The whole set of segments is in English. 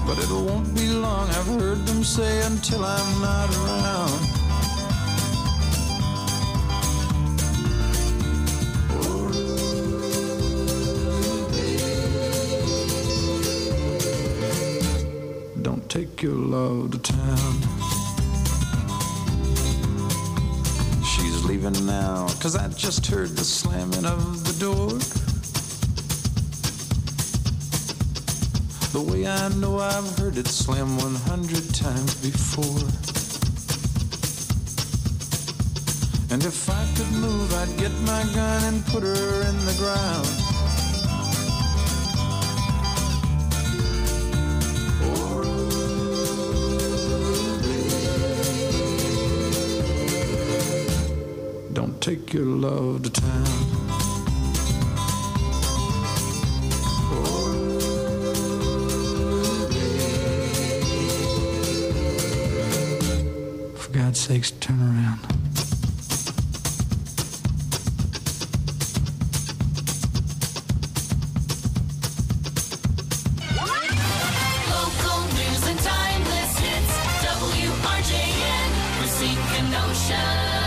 but it won't be long, I've heard them say, until I'm not around. Don't take your love to town. She's leaving now, 'cause I just heard the slamming of the door. The way I know I've heard it slam 100 times before. And if I could move, I'd get my gun and put her in the ground. Don't take your love to town. For God's sakes, turn around. Local news and timeless hits. WRJN, Racine Kenosha.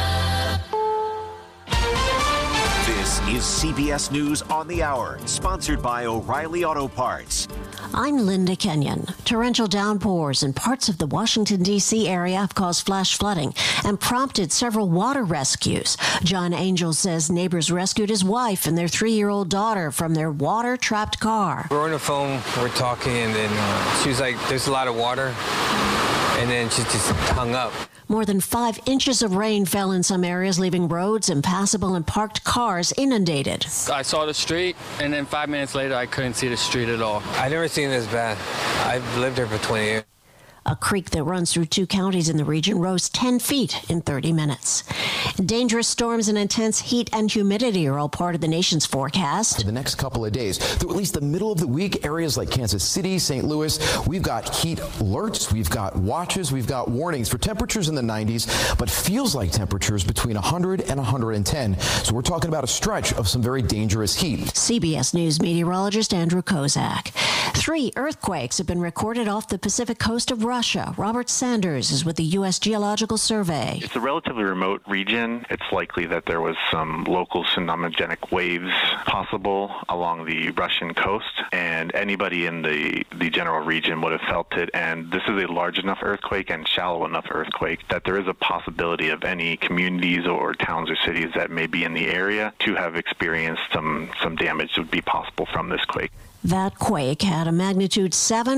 This is CBS News on the Hour, sponsored by O'Reilly Auto Parts. I'm Linda Kenyon. Torrential downpours in parts of the Washington, D.C. area have caused flash flooding and prompted several water rescues. John Angel says neighbors rescued his wife and their 3-year-old daughter from their water-trapped car. We're on the phone, we're talking, and then she was like, there's a lot of water, and then she just hung up. More than 5 inches of rain fell in some areas, leaving roads impassable and parked cars inundated. I saw the street, and then 5 minutes later, I couldn't see the street at all. I've never seen this bad. I've lived here for 20 years. A creek that runs through 2 counties in the region rose 10 feet in 30 minutes. Dangerous storms and intense heat and humidity are all part of the nation's forecast. For the next couple of days, through at least the middle of the week, areas like Kansas City, St. Louis, we've got heat alerts, we've got watches, we've got warnings for temperatures in the 90s, but feels like temperatures between 100 and 110. So we're talking about a stretch of some very dangerous heat. CBS News meteorologist Andrew Kozak. 3 earthquakes have been recorded off the Pacific coast of Russia. Robert Sanders is with the U.S. Geological Survey. It's a relatively remote region. It's likely that there was some local tsunamigenic waves possible along the Russian coast, and anybody in the general region would have felt it. And this is a large enough earthquake and shallow enough earthquake that there is a possibility of any communities or towns or cities that may be in the area to have experienced some damage that would be possible from this quake. That quake had a magnitude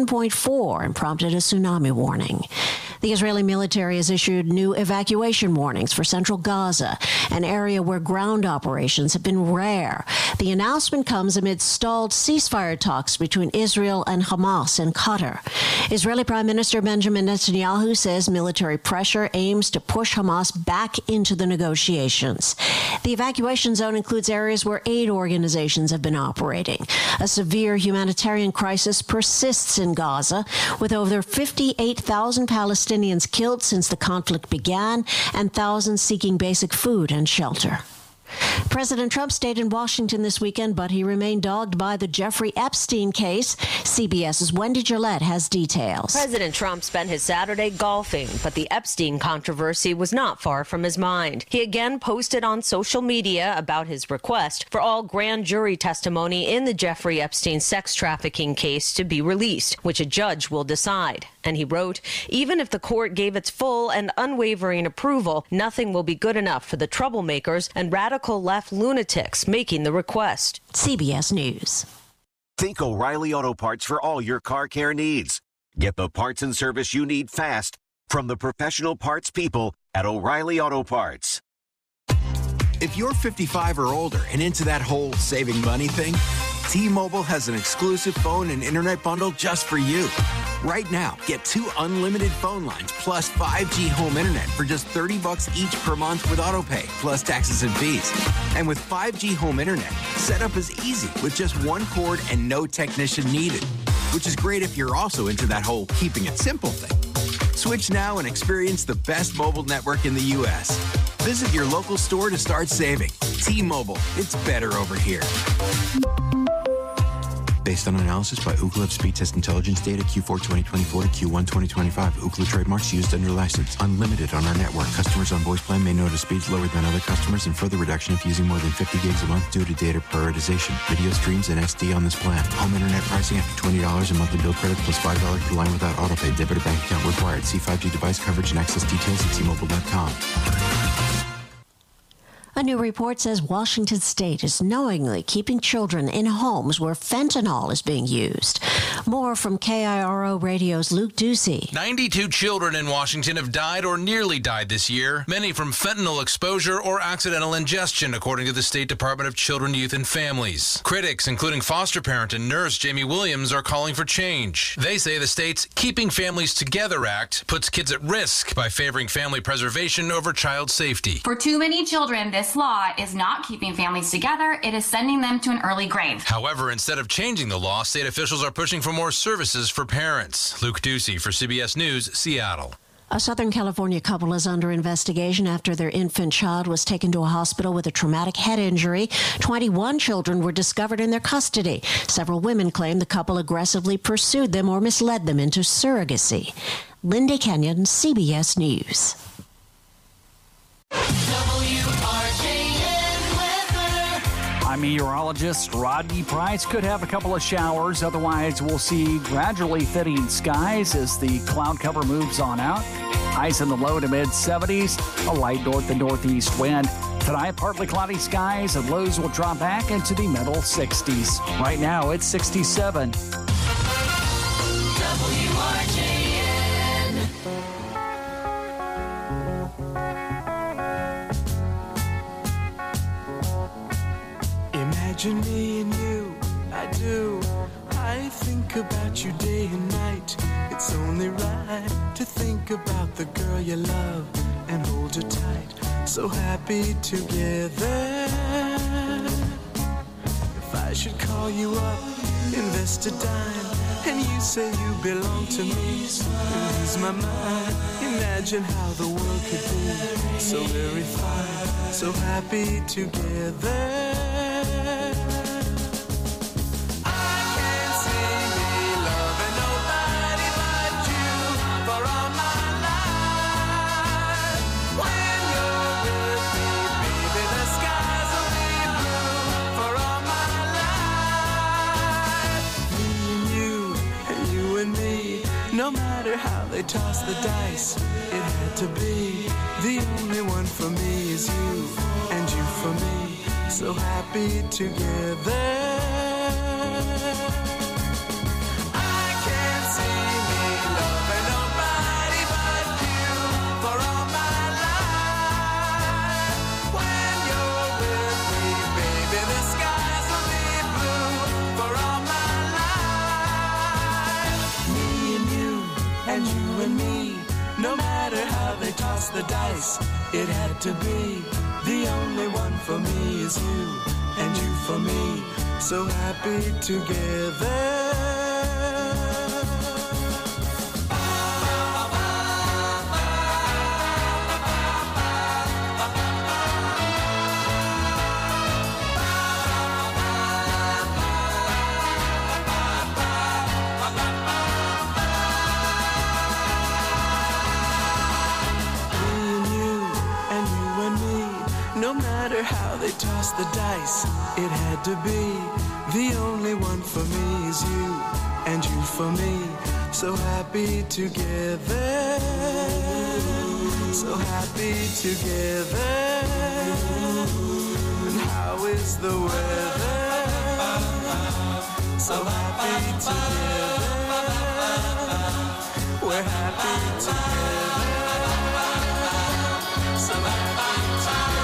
7.4 and prompted a tsunami warning. The Israeli military has issued new evacuation warnings for central Gaza, an area where ground operations have been rare. The announcement comes amid stalled ceasefire talks between Israel and Hamas in Qatar. Israeli Prime Minister Benjamin Netanyahu says military pressure aims to push Hamas back into the negotiations. The evacuation zone includes areas where aid organizations have been operating. A severe humanitarian crisis persists in Gaza, with over 58,000 Palestinians killed since the conflict began and thousands seeking basic food and shelter. President Trump stayed in Washington this weekend, but he remained dogged by the Jeffrey Epstein case. CBS's Wendy Gillette has details. President Trump spent his Saturday golfing, but the Epstein controversy was not far from his mind. He again posted on social media about his request for all grand jury testimony in the Jeffrey Epstein sex trafficking case to be released, which a judge will decide. And he wrote, even if the court gave its full and unwavering approval, nothing will be good enough for the troublemakers and radical left lunatics making the request. CBS News. Think O'Reilly Auto Parts for all your car care needs. Get the parts and service you need fast from the professional parts people at O'Reilly Auto Parts. If you're 55 or older and into that whole saving money thing, T-Mobile has an exclusive phone and internet bundle just for you. Right now, get 2 unlimited phone lines plus 5G home internet for just $30 each per month with AutoPay, plus taxes and fees. And with 5G home internet, setup is easy with just 1 cord and no technician needed, which is great if you're also into that whole keeping it simple thing. Switch now and experience the best mobile network in the U.S. Visit your local store to start saving. T-Mobile, it's better over here. Based on analysis by Ookla of speed test intelligence data Q4 2024 to Q1 2025. Ookla trademarks used under license. Unlimited on our network. Customers on voice plan may notice speeds lower than other customers and further reduction if using more than 50 gigs a month due to data prioritization. Video streams and SD on this plan. Home internet pricing after $20 a monthly bill credit plus $5 per line without autopay. Debit or bank account required. See 5G device coverage and access details at T-Mobile.com. A new report says Washington State is knowingly keeping children in homes where fentanyl is being used. More from KIRO Radio's Luke Ducey. 92 children in Washington have died or nearly died this year, many from fentanyl exposure or accidental ingestion, according to the State Department of Children, Youth, and Families. Critics, including foster parent and nurse Jamie Williams, are calling for change. They say the state's Keeping Families Together Act puts kids at risk by favoring family preservation over child safety. For too many children, this law is not keeping families together. It is sending them to an early grave. However, instead of changing the law, state officials are pushing for more services for parents. Luke Ducey for CBS News, Seattle. A Southern California couple is under investigation after their infant child was taken to a hospital with a traumatic head injury. 21 children were discovered in their custody. Several women claim the couple aggressively pursued them or misled them into surrogacy. Linda Kenyon, CBS News. I'm meteorologist Rodney Price. Could have a couple of showers. Otherwise, we'll see gradually thinning skies as the cloud cover moves on out. Highs in the low to mid 70s. A light north and northeast wind. Tonight, partly cloudy skies and lows will drop back into the middle 60s. Right now, it's 67. Imagine me and you, I do. I think about you day and night. It's only right to think about the girl you love and hold her tight. So happy together. If I should call you up, invest a dime, and you say you belong to me, and lose my mind. Imagine how the world could be so very fine, so happy together. No matter how they toss the dice, it had to be. The only one for me is you, and you for me. So happy together. I can't see me loving nobody but you for all my life. When you're with me, baby, the skies will be blue for all my life. Me and you, and you and me, no matter how they toss the dice, it had to be. The only one for me is you, and you for me, so happy together. No matter how they toss the dice, it had to be. The only one for me is you, and you for me, so happy together. So happy together. And how is the weather? So happy together. We're happy together. So happy together.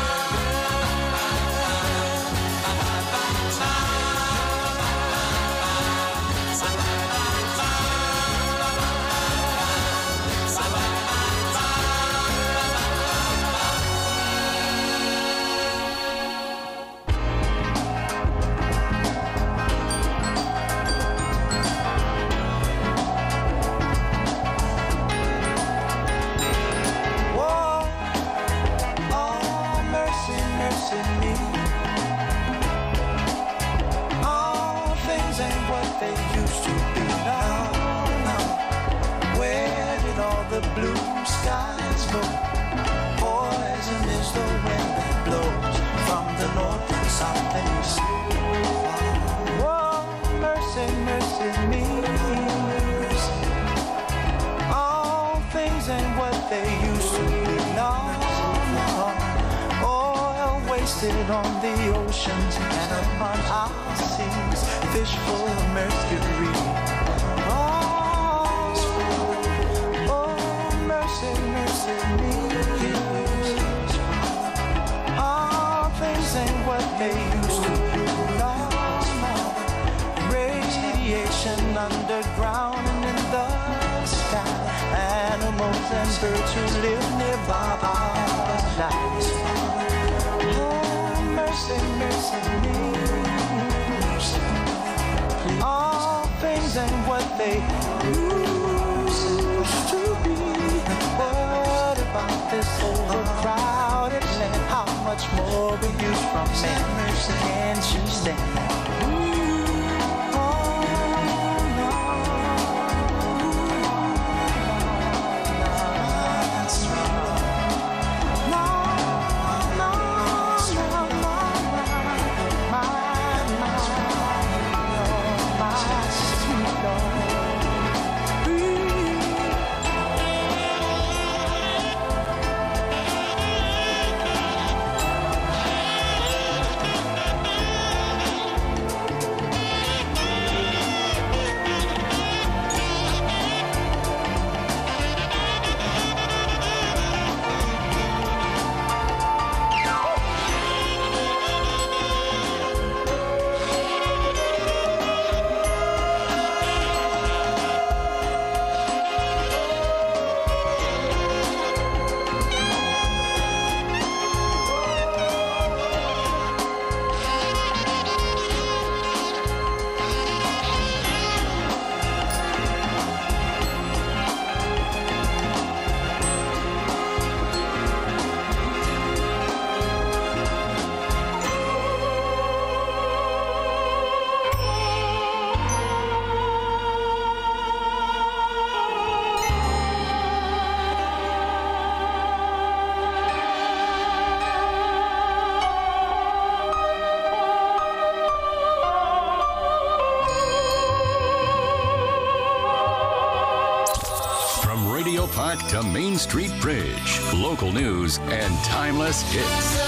they used to be. Now, where did all the blue skies go? Poison is the wind that blows from the north and south and east. Oh, mercy, mercy me. All things ain't what they used to be. No, oil wasted on the oceans and upon our seas, fish full of mercury. Oh, mercy, mercy me. All things ain't what they used to be. No, radiation underground and in the sky. Animals and birds who live nearby our lives. Oh, mercy, mercy me. All things ain't what they used to be. What about this overcrowded land? How much more we use from man? Mercy, can't you stand that? Park to Main Street Bridge. Local news and timeless hits.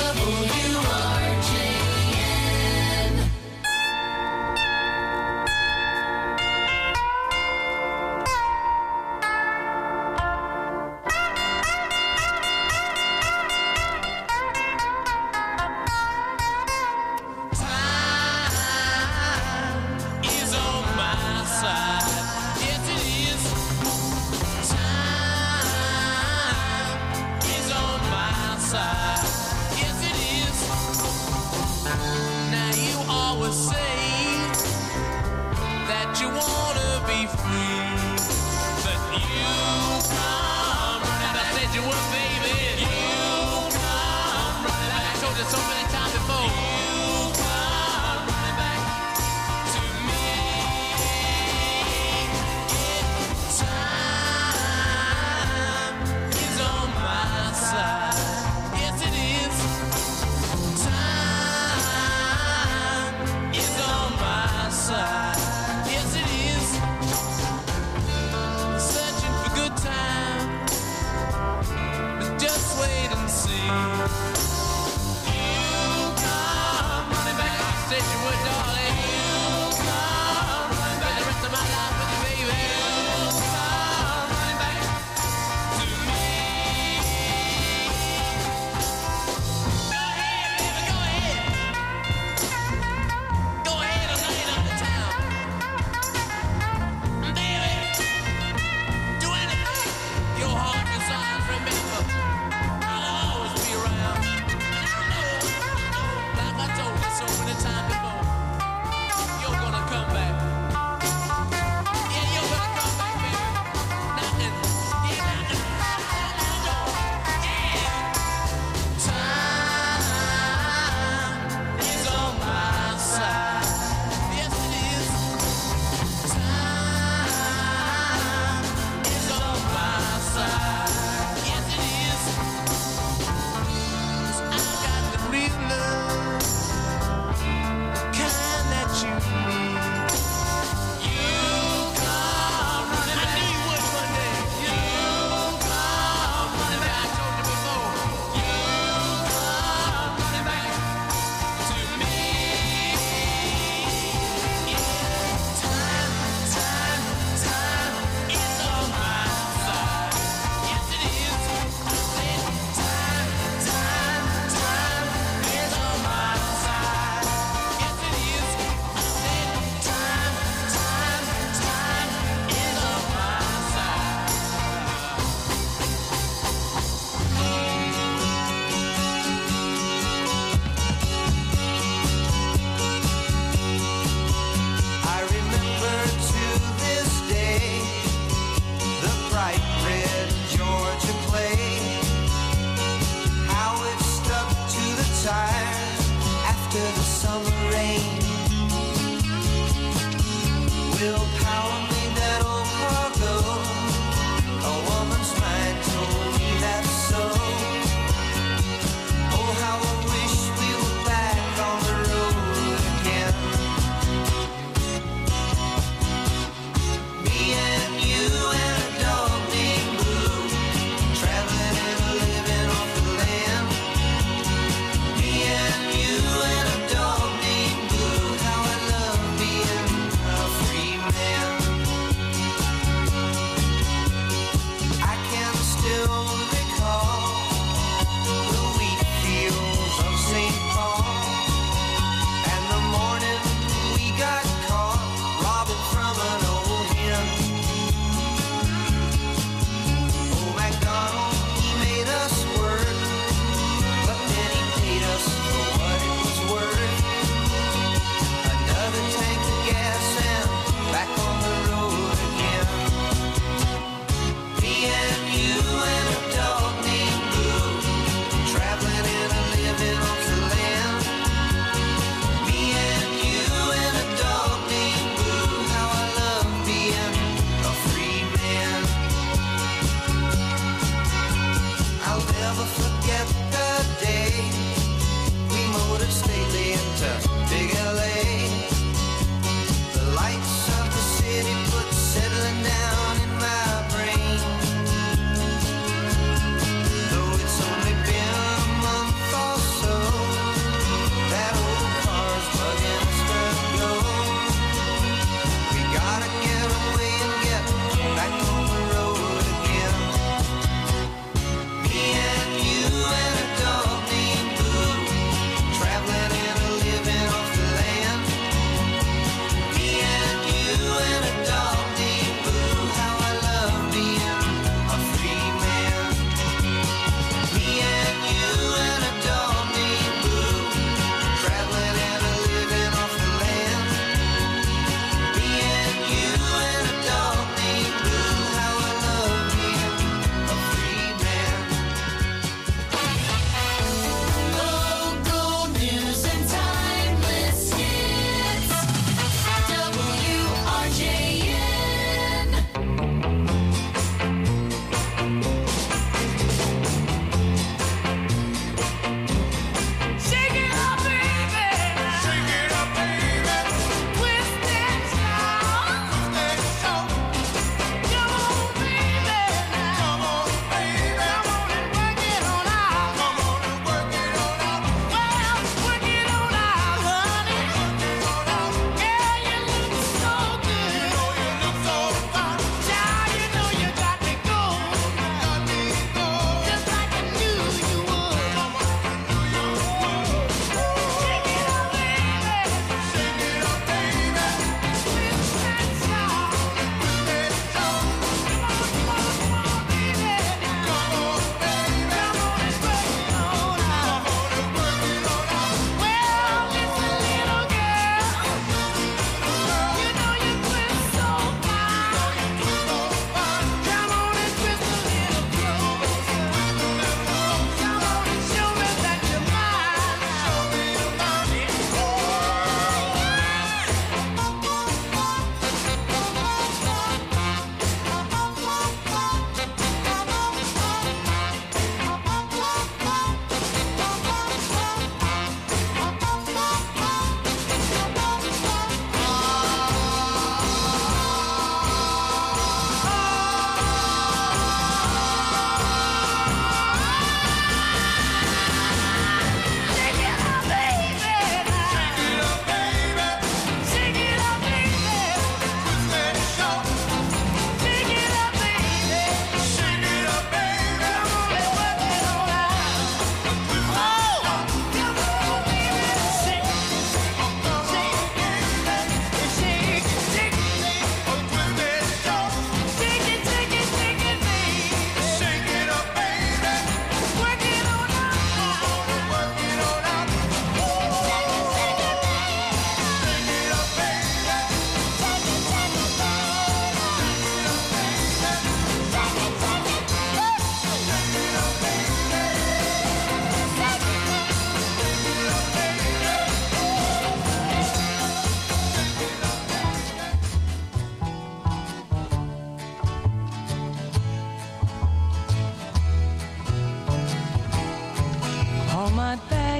Willpower made that old car go. A woman's mind told me that's so. Oh, how I wish we were back on the road again. Me and you and a dog named Blue, traveling and living off the land. Me and you and a dog named Blue, how I love being a free man. I can still recall the wheat fields of St. Paul, and the morning we got caught robbing from an old hen. Oh, MacDonald, he made us work, but then he paid us for what it was worth. Another tank of gas and back on the road again. Me and you and a dog named Blue, traveling and a living off the land. Me and you and a dog named Blue, how I love being a free man. I'll never forget the day we motored stately into Big LA. The lights of the city put settling down in my brain. Though it's only been a month or so, that old car's bugging us to go. We gotta get away and get back on the road again. Me and you and a dog named Blue, traveling and a living off the land. Me and you and a dog named Blue,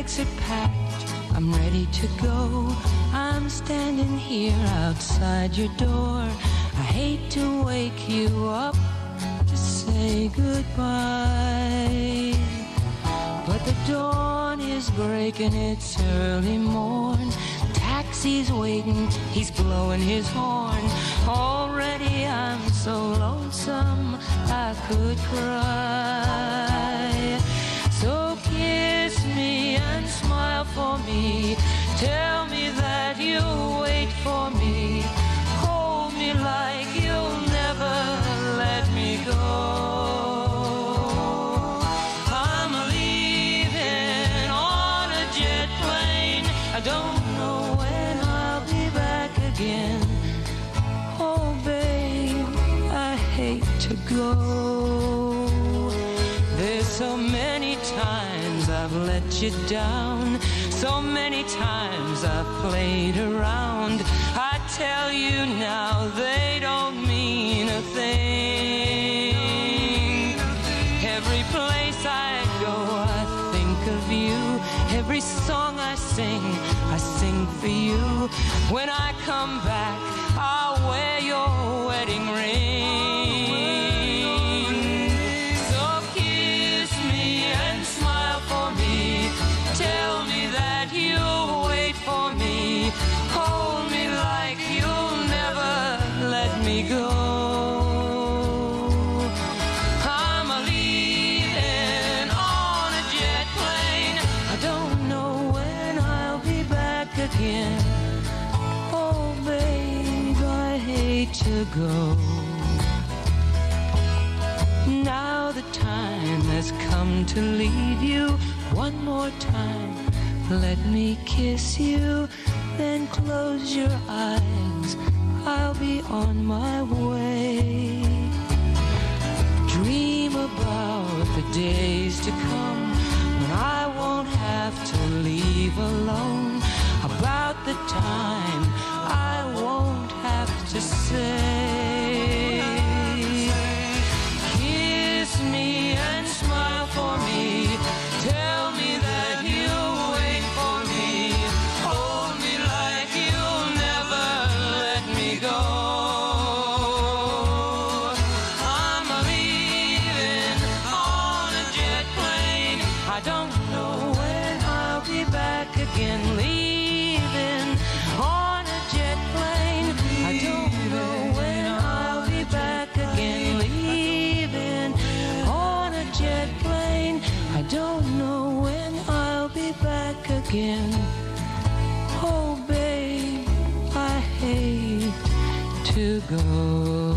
bags are packed, I'm ready to go. I'm standing here outside your door. I hate to wake you up to say goodbye, but the dawn is breaking, it's early morn. Taxi's waiting, he's blowing his horn. Already I'm so lonesome I could cry. So kiss me and smile for me. Tell me that you'll wait for me. Hold me like you'll never let me go. I'm leaving on a jet plane. I don't know when I'll be back again. Oh, babe, I hate to go. There's so many times I've let you down. So many times I've played around. I tell you now, they don't mean a thing. Every place I go, I think of you. Every song I sing for you. When I come back, I'll wear your wedding ring. So kiss me and smile for me. Tell me that you'll wait for me. Hold me like you'll never let me go. I'm leaving on a jet plane. I don't know when I'll be back again. Oh, babe, I hate to go. Now the time has come to leave you. One more time, let me kiss you, then close your eyes, I'll be on my way. Dream about the days to come when I won't have to leave alone. About the time I won't have to say. Kiss me and smile for me. Tell me that you'll wait for me. Hold me like you'll never let me go. I'm leaving on a jet plane. I don't know when I'll be back again. Leaving on a jet plane. I don't know when I'll be back again. Leaving on a jet plane. I don't know when I'll be back again. Oh, babe, I hate to go.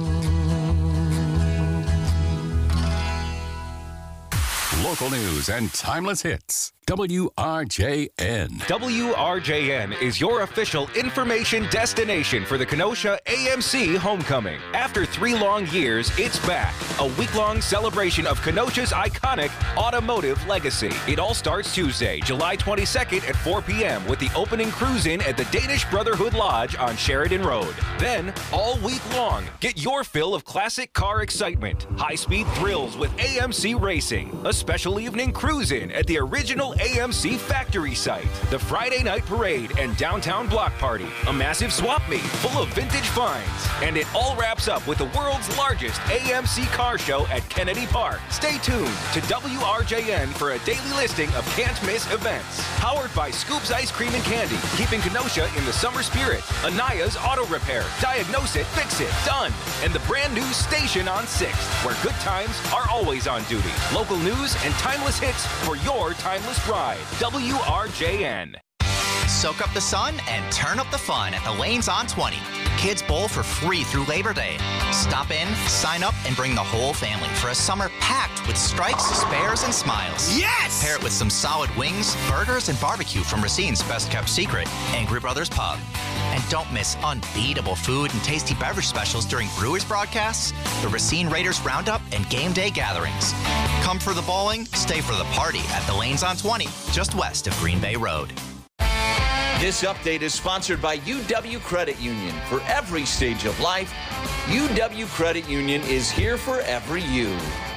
Local news and timeless hits. WRJN. WRJN is your official information destination for the Kenosha AMC Homecoming. After 3 long years, it's back. A week-long celebration of Kenosha's iconic automotive legacy. It all starts Tuesday, July 22nd at 4 p.m. with the opening cruise-in at the Danish Brotherhood Lodge on Sheridan Road. Then, all week long, get your fill of classic car excitement, high-speed thrills with AMC Racing, a special evening cruise-in at the original AMC factory site, the Friday night parade and downtown block party, a massive swap meet full of vintage finds, and it all wraps up with the world's largest AMC car show at Kennedy Park. Stay tuned to WRJN for a daily listing of can't-miss events. Powered by Scoops Ice Cream and Candy, keeping Kenosha in the summer spirit. Anaya's Auto Repair, Diagnose It, Fix It, Done, and the brand new station on 6th, where good times are always on duty. Local news and timeless hits for your timeless ride. WRJN. Soak up the sun and turn up the fun at the Lanes on 20. Kids bowl for free through Labor Day. Stop in, sign up, and bring the whole family for a summer packed with strikes, spares, and smiles. Yes! Pair it with some solid wings, burgers, and barbecue from Racine's Best Kept Secret, Angry Brothers Pub. And don't miss unbeatable food and tasty beverage specials during Brewers broadcasts, the Racine Raiders Roundup, and game day gatherings. Come for the bowling, stay for the party at the Lanes on 20, just west of Green Bay Road. This update is sponsored by UW Credit Union. For every stage of life, UW Credit Union is here for every you.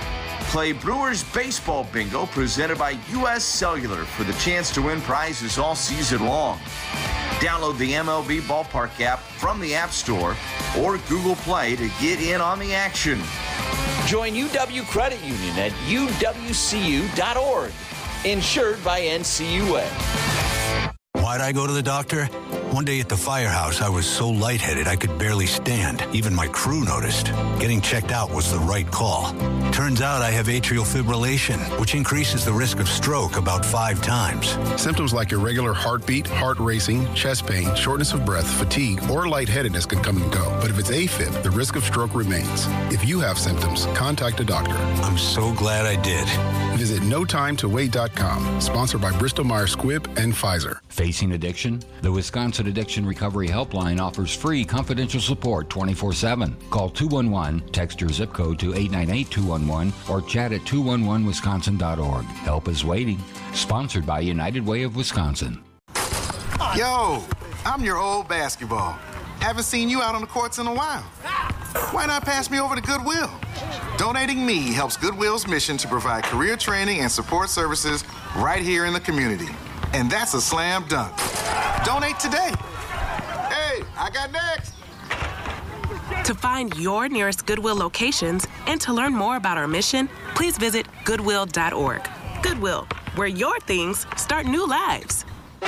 Play Brewers Baseball Bingo presented by U.S. Cellular for the chance to win prizes all season long. Download the MLB Ballpark app from the App Store or Google Play to get in on the action. Join UW Credit Union at uwcu.org. Insured by NCUA. Why'd I go to the doctor? One day at the firehouse, I was so lightheaded I could barely stand. Even my crew noticed. Getting checked out was the right call. Turns out I have atrial fibrillation, which increases the risk of stroke about 5 times. Symptoms like irregular heartbeat, heart racing, chest pain, shortness of breath, fatigue, or lightheadedness can come and go. But if it's AFib, the risk of stroke remains. If you have symptoms, contact a doctor. I'm so glad I did. Visit NoTimeToWait.com, sponsored by Bristol-Myers Squibb and Pfizer. Facing addiction? The Wisconsin Addiction Recovery Helpline offers free confidential support 24/7. Call 211, text your zip code to 898-211, or chat at 211wisconsin.org. Help is waiting. Sponsored by United Way of Wisconsin. Yo, I'm your old basketball. Haven't seen you out on the courts in a while. Why not pass me over to Goodwill? Donating me helps Goodwill's mission to provide career training and support services right here in the community. And that's a slam dunk. Donate today. Hey, I got next. To find your nearest Goodwill locations and to learn more about our mission, please visit goodwill.org. Goodwill, where your things start new lives.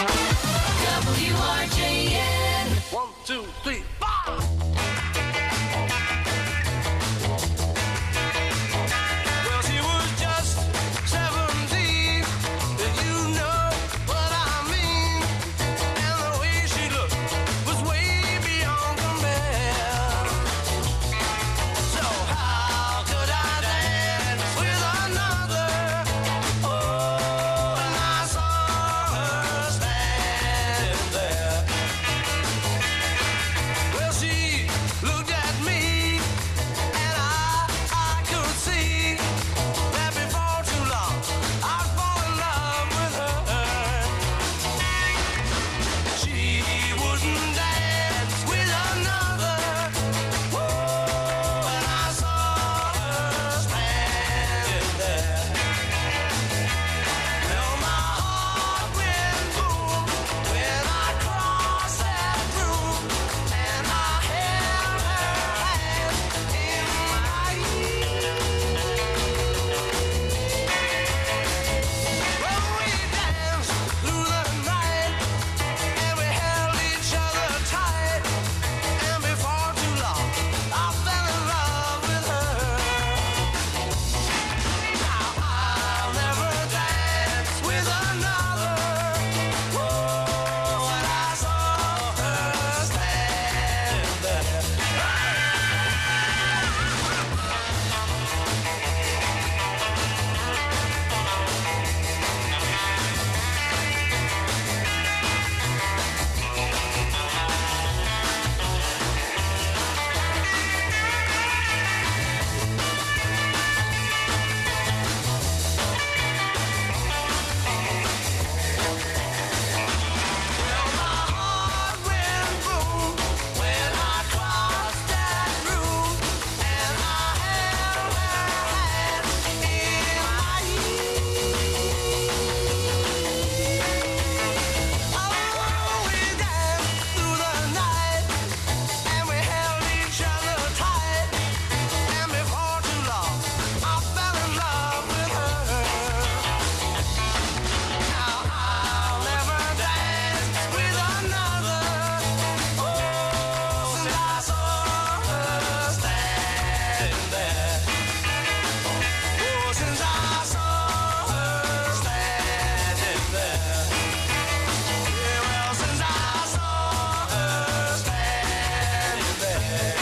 WRJN. 1, 2, 3, 4. Well, she was just 17, and you know what I mean. And the way she looked was way beyond compare. So how could I dance with another? Oh, and I saw her standing there. Well, she looked at me, and I could see that before too long I'd fall in love with her. She wouldn't dance with another. Whoa, and I saw her standing there. Well, my heart went boom when I crossed that room, and I held her hand in mine. Well, we danced through the night, and we held each other tight, and before too long, I fell in love with her. Now I'll never dance with another. Whoa, and I saw her standing there. Well, my heart went boom when I crossed that room, and I held her hand in mine. Oh, we danced through the night, and we held each other tight, and before too long, I fell in love with her. Now I'll never dance with another. Oh, since I saw her standing there. Oh, since I saw her standing there. Yeah, well, since I saw her standing there.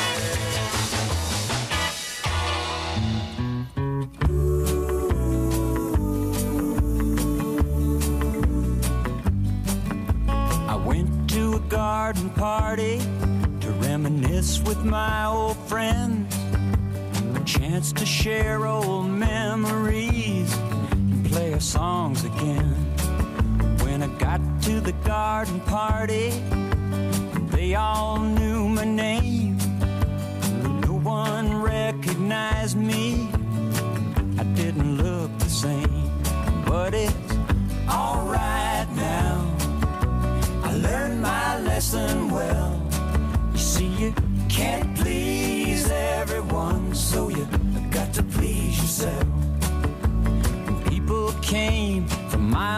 I went to a garden party to reminisce with my old friends. A chance to share old memories and play our songs again. When I got to the garden party, they all knew my name. No one recognized me. I didn't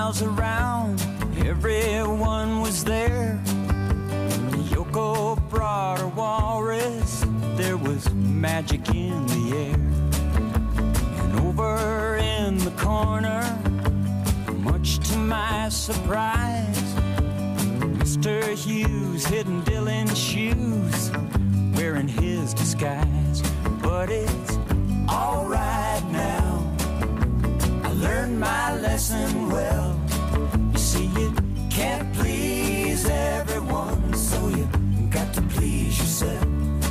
miles around, everyone was there. Yoko brought her walrus, there was magic in the air. And over in the corner, much to my surprise, Mr. Hughes hidden Dylan's shoes, wearing his disguise. But it's all right now, I learned my lesson well. You see, you can't please everyone, so you got to please yourself.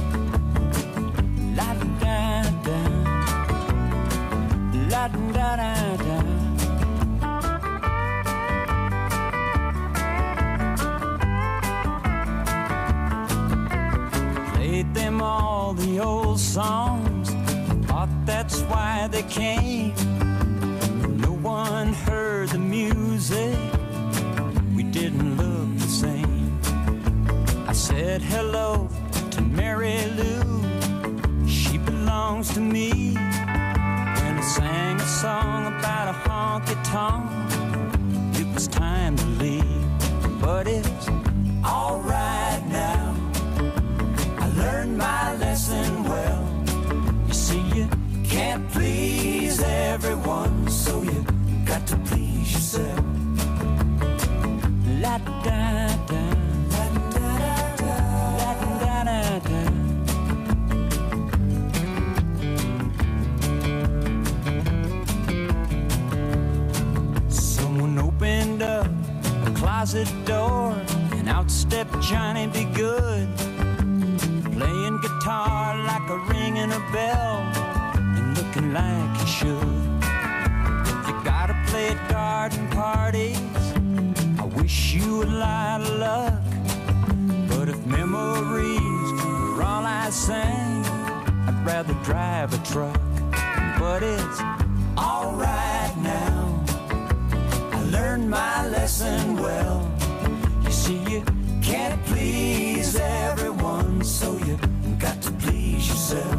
La-da-da-da, la-da-da-da-da. Played them all the old songs, thought that's why they came. No one heard the music, we didn't look the same. I said hello to Mary Lou, she belongs to me. When I sang a song about a honky-tonk, it was time to leave. But it's all right now, I learned my lesson well. You see, you can't please everyone, so you got to please yourself. La-da-da-da, la-da-da-da, la-da-da-da. Someone opened up a closet door, and out stepped Johnny B. Good, playing guitar like a ringing a bell, and looking like he should. If you gotta play at garden parties, I wish you a lot of luck. But if memories were all I sang, I'd rather drive a truck. But it's all right now, I learned my lesson well. You see, you can't please everyone, so you got to please yourself.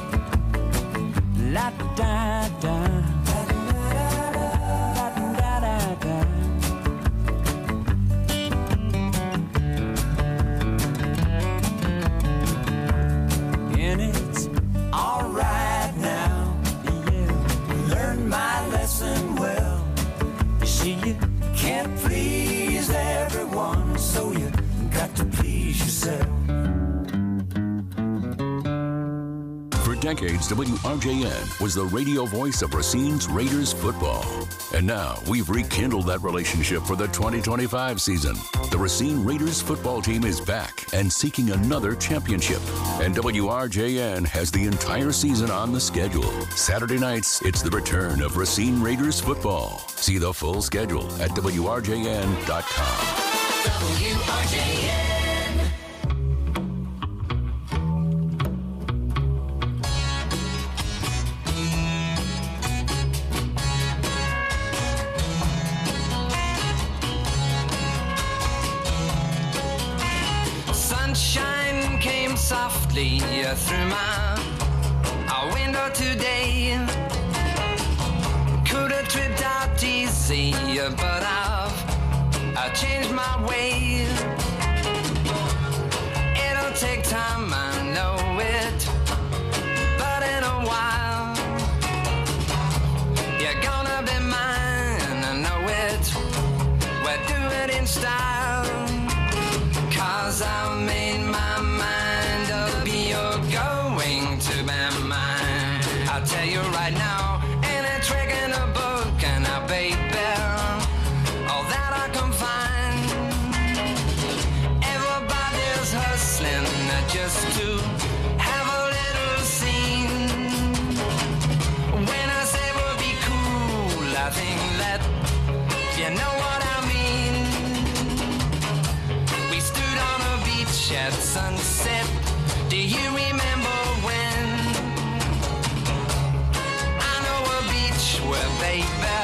La-da-da-da, la-da-da-da, la-da-da-da. And it's all right now, yeah, learned my lesson well. You see, you can't please everyone, so you got to please yourself. For decades, WRJN was the radio voice of Racine's Raiders football. And now we've rekindled that relationship for the 2025 season. The Racine Raiders football team is back and seeking another championship. And WRJN has the entire season on the schedule. Saturday nights, it's the return of Racine Raiders football. See the full schedule at WRJN.com. WRJN. Sunshine came softly through my window today. Could have tripped out easy, but I've changed my way. It'll take time, I know it, but in a while you're gonna be mine, I know it. We'll do it in style, 'cause I've made my mind up, you're going to be mine. I'll tell you right now, ain't a trick in a book, and I baby, all that I can find. Everybody's hustling just to have a little scene. When I say we'll be cool, I think that you know what I mean. We stood on a beach at sunset. Do you remember when? I know a beach where, baby,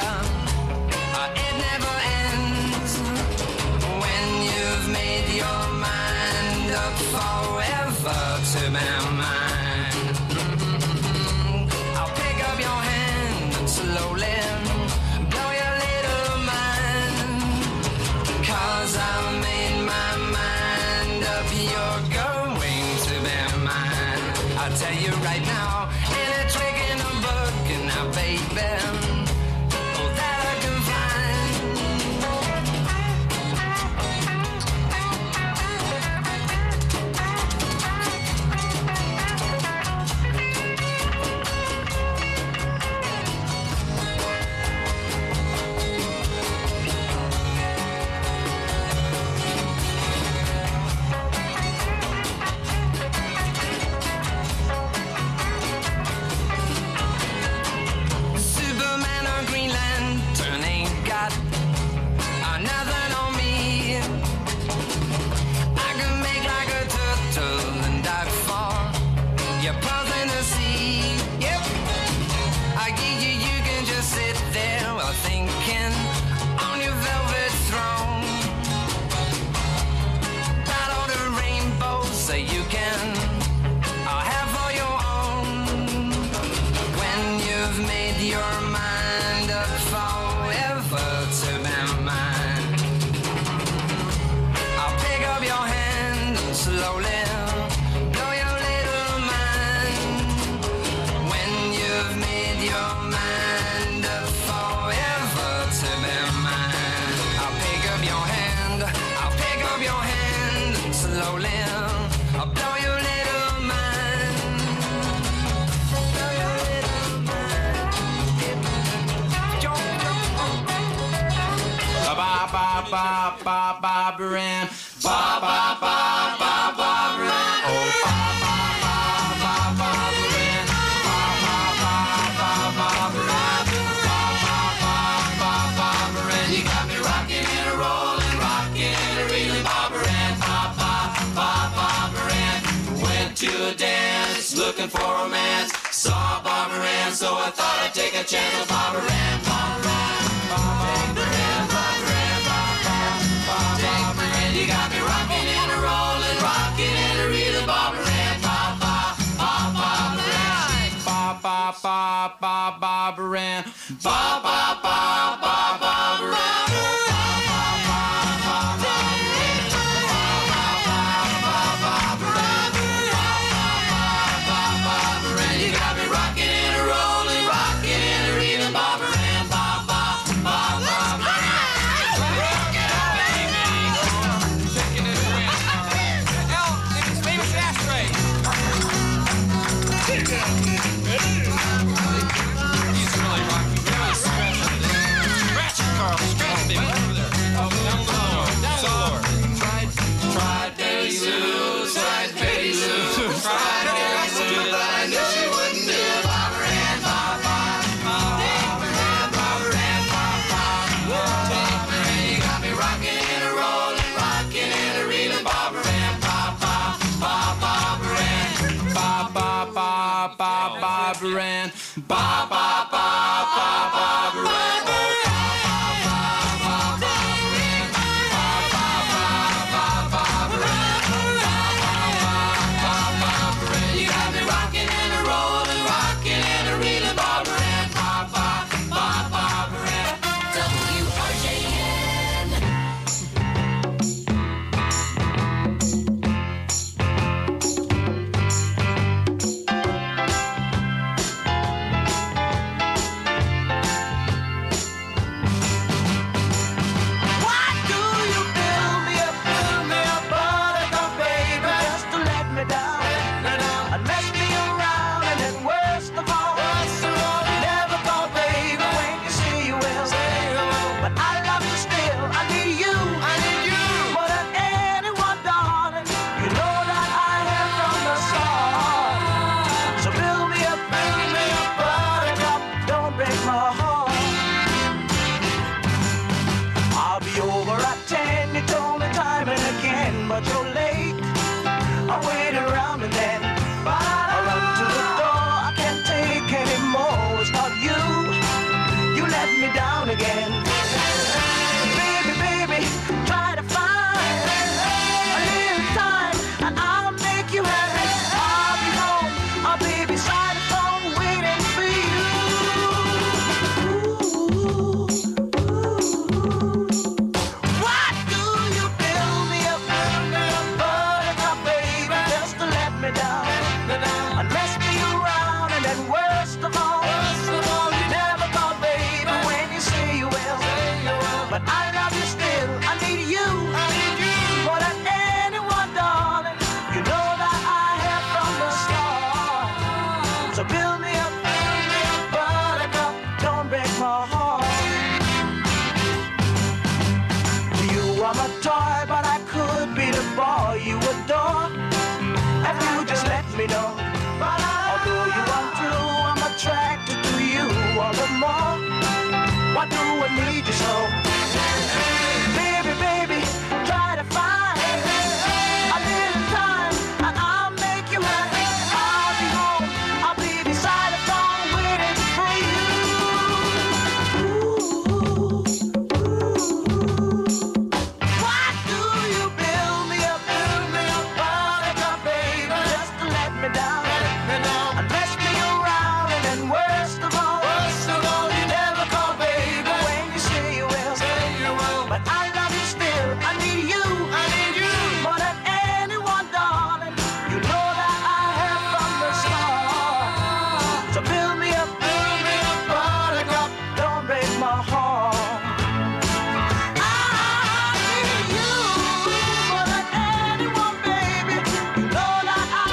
it never ends. When you've made your mind up forever to be mine. I'll pick up your hand and slowly blow your little mind. I'll tell you right now, ain't a trick in the book, and now, baby, oh, that I can Superman or Green Lantern ain't got nothing on me. I can make like a turtle and dive far. You're pausing to see. Yep. I get you, you can just sit there while thinking on your velvet throne. Not all the rainbows that you can have for your own. When you've made your mind up forever to be mine, I'll pick up your hand and slowly blow your little mind. When you've made your mind up forever to be mine, I'll pick up your hand, I'll pick up your hand and slowly I'll blow your little mind. Blow your little mind. Ba ba ba ba ba Baran. Ba ba ba ba ba Baran. Oh ba ba ba ba ba Baran. Ba ba ba ba ba Baran. Ba ba ba ba ba Baran. You got me rocking and a rolling, rocking and a reeling, Bob Baran. Ba ba ba ba Baran. Went to a dance, looking for romance. Saw Bob Baran, so I thought I'd take a chance with Bob Baran. Bob Baran. Bob Baran. Bob Baran. You got me rocking and a rolling, rocking and a reeling, Bob Baran. Ba ba ba ba Baran. Ba ba ba ba ba Baran. Ba ba ba ba ba Baran. You got me rocking and a rolling, rocking and a reeling, Bob Baran. Ba ba ba ba Baran. Baran, ba ba ba ba ba Baran. You got me rocking and a rolling, rocking and a reeling, Bob Baran, ba ba ba ba Baran. WRJN. I do, I need you so. Baby, baby, try to find a little time, and I'll make you happy. I'll be home, I'll be beside the phone waiting for you. Why do you build me up, buttercup, baby, just to let me down, and mess me around, and then worst of all, you never call, baby, when you say you will, but I love you still, I need you, more than anyone, darling, you know that I have from the start, so build me up, buttercup, don't break my heart. I need you more than anyone, baby, you know that I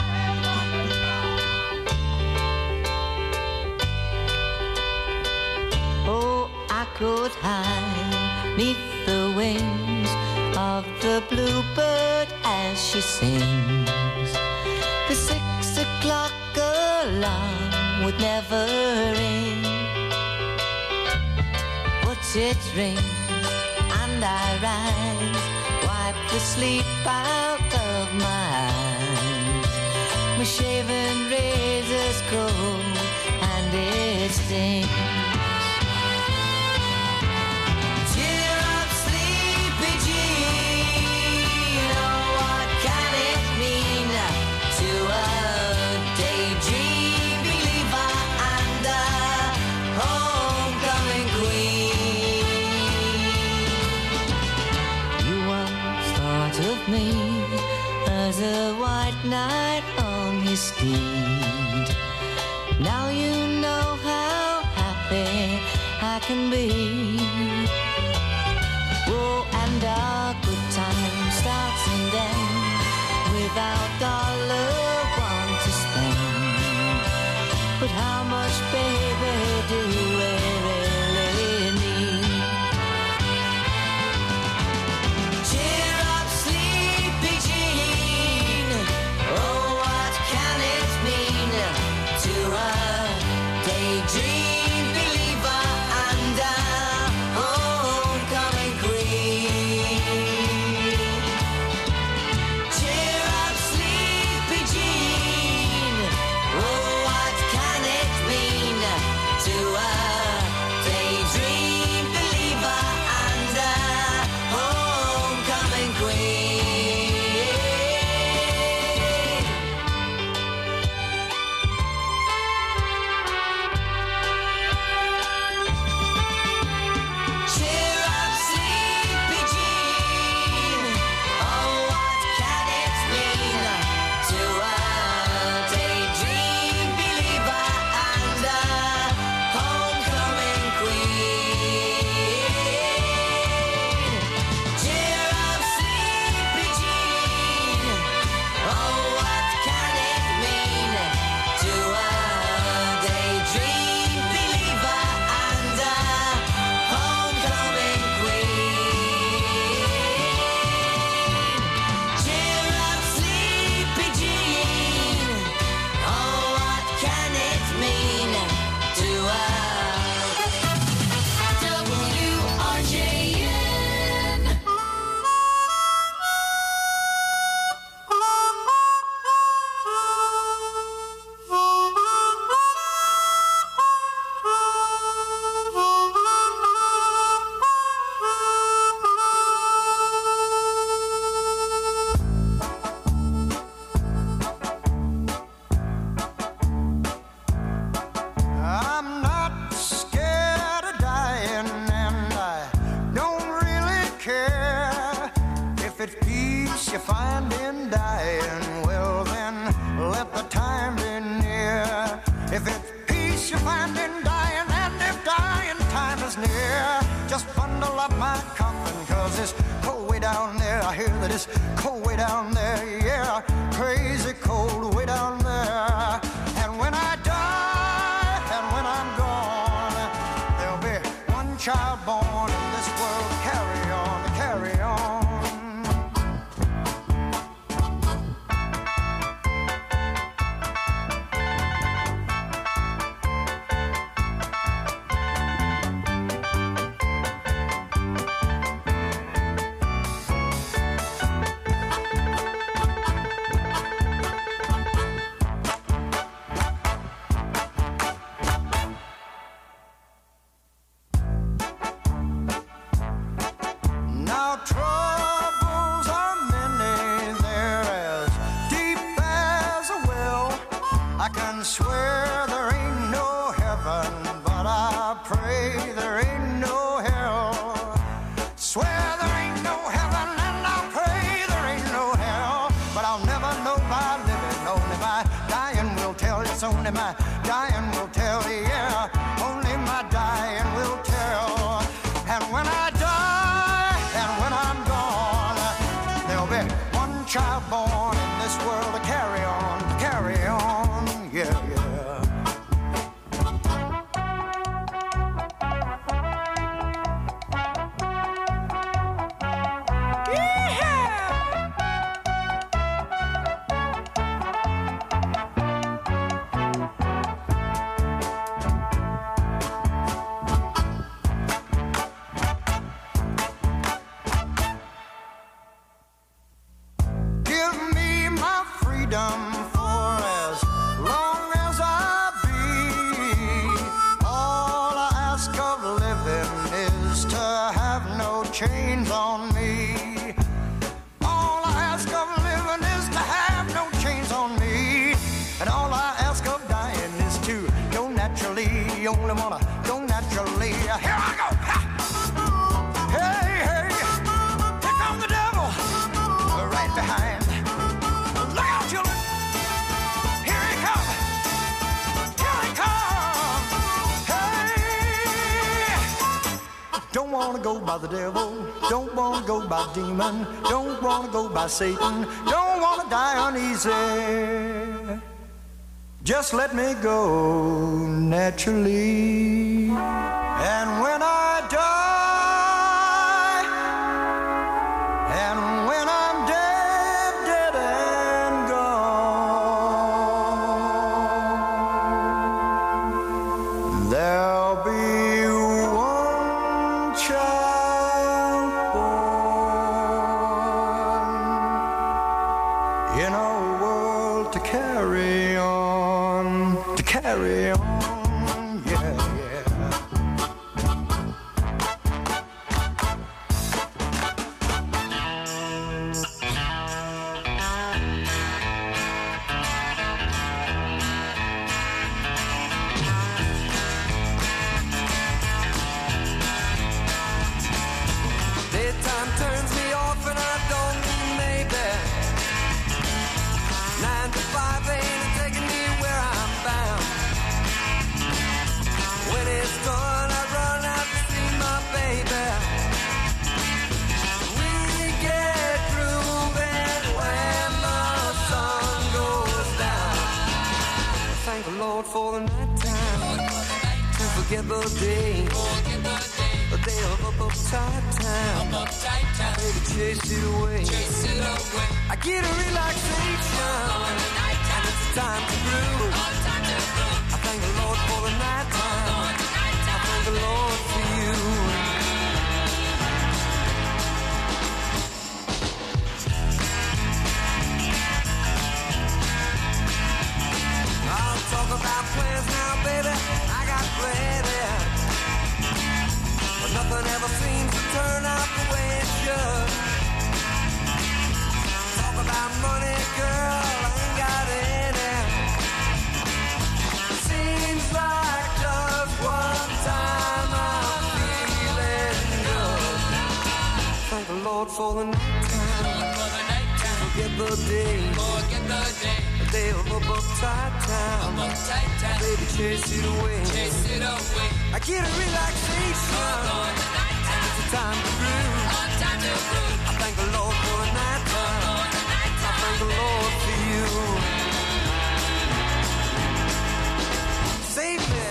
Oh, I could hide neath the wings of the bluebird as she sings. The 6 o'clock alarm would never ring, but it rings and I rise, wipe the sleep out of my eyes. My shaven razor's cold and it stings. Cheer up, sleepy Jean. Oh, what can it mean to a daydream believer and a homecoming queen? You once thought of me as a white knight on his steed. Now you know how happy I can be. Oh, and our good time starts and ends without $1 to spend. But how much, baby, do we really need? Cheer up, sleepy Jean. Oh, what can it mean to a daydream believer and a homecoming queen? Cheer up, sleepy Jean. Oh, what can it mean to a daydream believer and a homecoming queen? Cheer up, sleepy Jean. Oh, what can it mean to a daydream believer and a homecoming queen? Cheer up, sleepy Jean. Oh, what can it mean to a daydream believer and a homecoming queen? Cheer up, sleepy Jean. Oh, what can it mean to a WRJN? I'm not scared of dying, and I don't really care. If it's peace you find in dying, well then let the time be near. If it's peace you find in dying, and if dying time is near, just bundle up my coffin, 'cause it's cold way down there. I hear that it's cold way down there, yeah, crazy cold way down there. And when I die, and when I'm gone, there'll be one child born in this world. Carry on, carry on. can swear there ain't no heaven, but I pray there ain't no hell. Swear there ain't no heaven and I pray there ain't no hell. But I'll never know by living, only my dying will tell. It's only my dying will tell, yeah. Only my dying will tell. And when I die and when I'm gone, there'll be one child born in this world to carry on, yeah, yeah. Give me my freedom for as long as I be. All I ask of living is to have no chains on me. All I ask of living is to have no chains on me. And all I ask of dying is to go naturally. You only wanna go naturally. Here I go! Ha! Hey, hey! Here comes the devil! Right behind. Look out, children! Here he comes! Here he comes! Hey! Don't wanna go by the devil. Don't wanna go by demon. Don't wanna go by Satan. Don't wanna die uneasy. Just let me go naturally. And when I die, and when I'm dead, dead and gone, there'll be one child born in a world to carry on, yeah, yeah. Daytime turns me off and I don't need maybe 9 to 5 ain't taking me where I'm bound. When it's done I run out to see my baby. We get grooving when the sun goes down. Thank the Lord for the night time, to forget the day. A day of uptight time. Baby, chase it away. I get a relaxation, and it's time to groove. I thank the Lord for the night time. I thank the Lord for you. I'll talk about plans now, baby. I got plenty. But nothing ever seems to turn out the way it should. Talk about money, girl, I ain't got any. Seems like just one time I'm feeling good. Thank the Lord for the night time. Forget the day. A day of uptight time. Baby, chase it away. I get a relaxation, and it's a time to groove. I thank the Lord for the night time. I thank the Lord for you. Save me.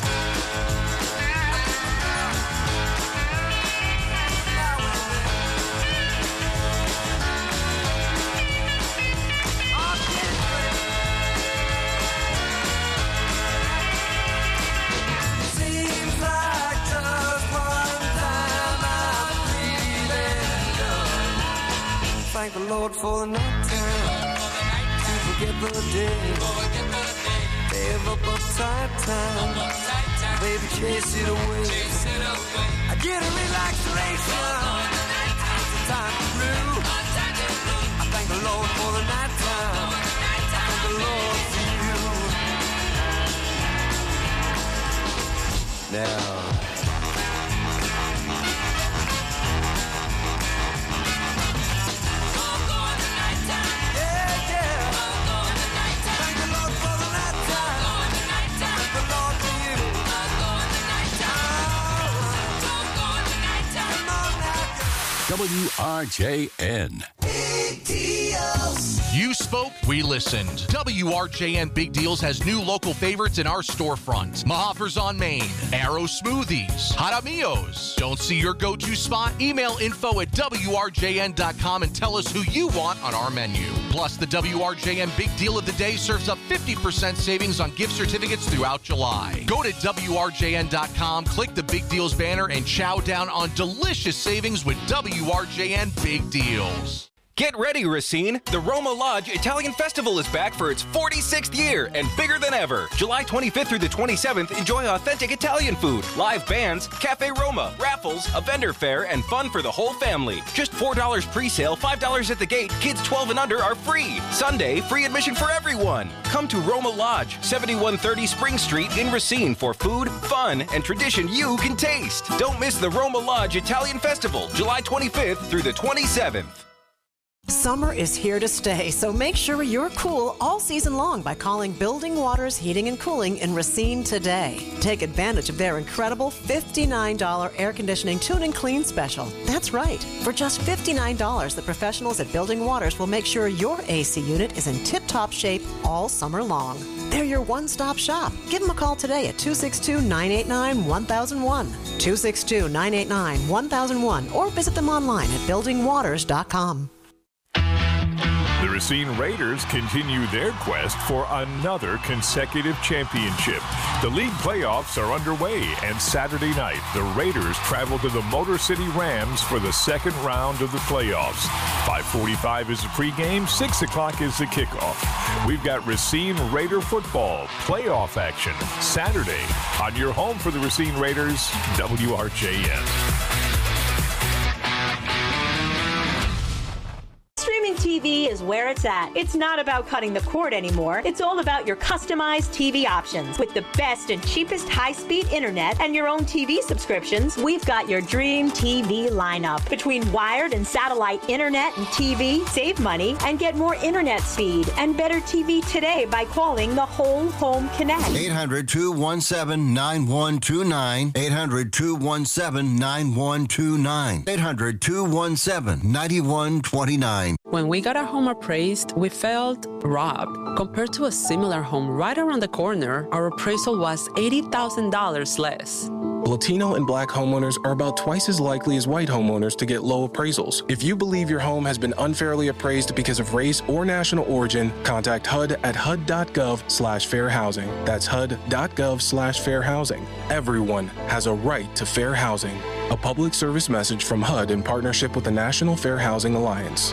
Seems like just one time I'm feeling good. Thank the Lord for the night time, to forget the day. Day of uptight time. Baby, chase it away. I get a relaxation, it's a time to groove. I thank the Lord for the night time. I thank the Lord for you. down. WRJN. You spoke, we listened. WRJN Big Deals has new local favorites in our storefront. Mahoffers on Main, Arrow Smoothies, Jaramillos. Don't see your go-to spot? Email info@WRJN.com and tell us who you want on our menu. Plus, the WRJN Big Deal of the Day serves up 50% savings on gift certificates throughout July. Go to WRJN.com, click the Big Deals banner, and chow down on delicious savings with WRJN Big Deals. Get ready, Racine. The Roma Lodge Italian Festival is back for its 46th year and bigger than ever. July 25th through the 27th, enjoy authentic Italian food, live bands, Cafe Roma, raffles, a vendor fair, and fun for the whole family. Just $4 pre-sale, $5 at the gate. Kids 12 and under are free. Sunday, free admission for everyone. Come to Roma Lodge, 7130 Spring Street in Racine for food, fun, and tradition you can taste. Don't miss the Roma Lodge Italian Festival, July 25th through the 27th. Summer is here to stay, so make sure you're cool all season long by calling Building Waters Heating and Cooling in Racine today. Take advantage of their incredible $59 air conditioning tune and clean special. That's right. For just $59, the professionals at Building Waters will make sure your AC unit is in tip-top shape all summer long. They're your one-stop shop. Give them a call today at 262-989-1001, 262-989-1001, or visit them online at buildingwaters.com. The Racine Raiders continue their quest for another consecutive championship. The league playoffs are underway, and Saturday night, the Raiders travel to the Motor City Rams for the second round of the playoffs. 5:45 is the pregame, 6 o'clock is the kickoff. We've got Racine Raider football playoff action Saturday on your home for the Racine Raiders, WRJN. Streaming TV is where it's at. It's not about cutting the cord anymore. It's all about your customized TV options. With the best and cheapest high-speed internet and your own TV subscriptions, we've got your dream TV lineup. Between wired and satellite internet and TV, save money and get more internet speed and better TV today by calling the Whole Home Connect. 800-217-9129. 800-217-9129. 800-217-9129. When we got our home appraised, we felt robbed. Compared to a similar home right around the corner, our appraisal was $80,000 less. Latino and Black homeowners are about twice as likely as white homeowners to get low appraisals. If you believe your home has been unfairly appraised because of race or national origin, contact HUD at HUD.gov/fair housing. That's HUD.gov/fair housing. Everyone has a right to fair housing. A public service message from HUD in partnership with the National Fair Housing Alliance.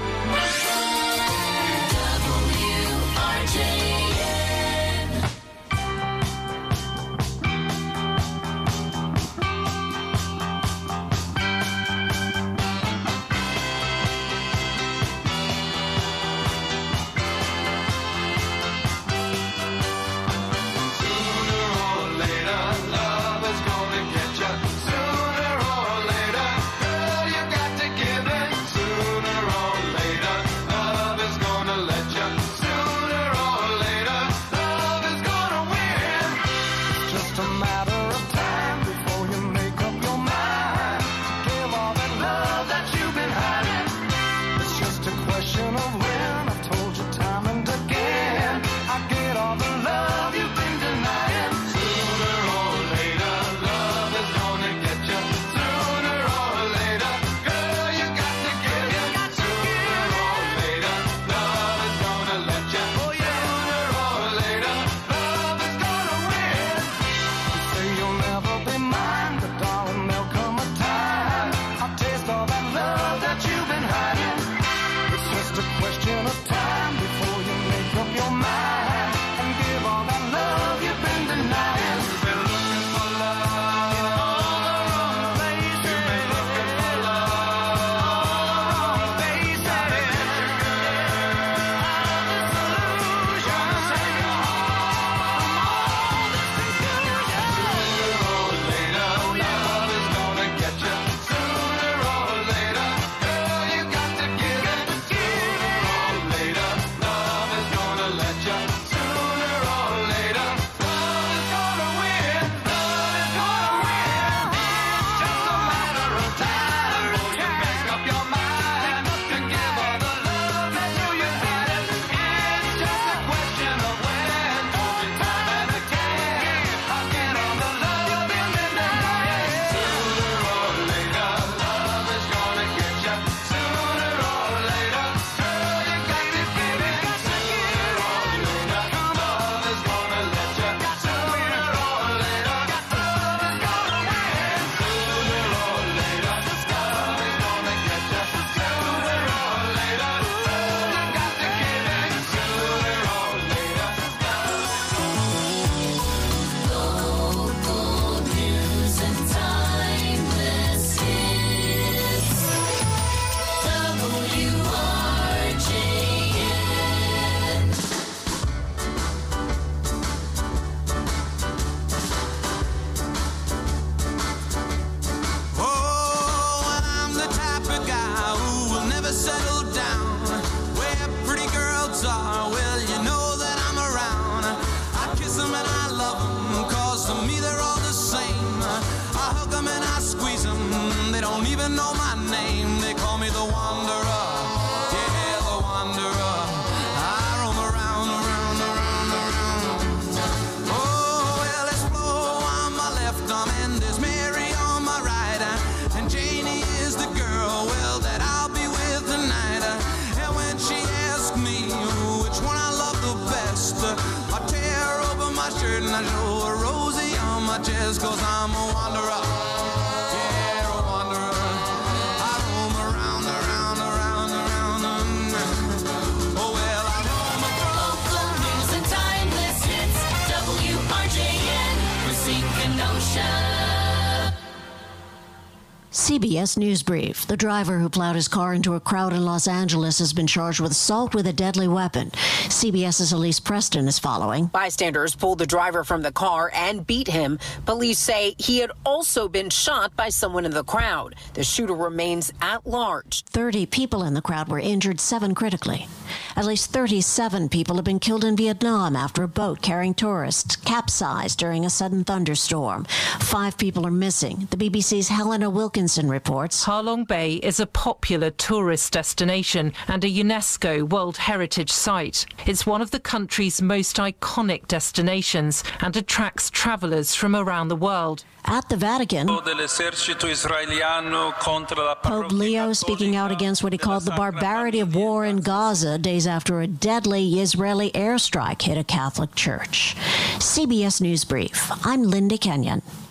skirt and I show a rosy on my chest, 'cause I'm a wanderer. Yeah, a wanderer. I roam around. Oh, well, I roam across. Local news and timeless hits. WRJN, Racine, Kenosha. CBS News Brief. The driver who plowed his car into a crowd in Los Angeles has been charged with assault with a deadly weapon. CBS's Elise Preston is following. Bystanders pulled the driver from the car and beat him. Police say he had also been shot by someone in the crowd. The shooter remains at large. 30 people in the crowd were injured, 7 critically. At least 37 people have been killed in Vietnam after a boat carrying tourists capsized during a sudden thunderstorm. 5 people are missing. The BBC's Helena Wilkinson reports. Ha Long Bay is a popular tourist destination and a UNESCO World Heritage Site. It's one of the country's most iconic destinations and attracts travellers from around the world. At the Vatican, Pope Leo speaking out against what he called the barbarity of war in Gaza days after a deadly Israeli airstrike hit a Catholic church. CBS News Brief. I'm Linda Kenyon.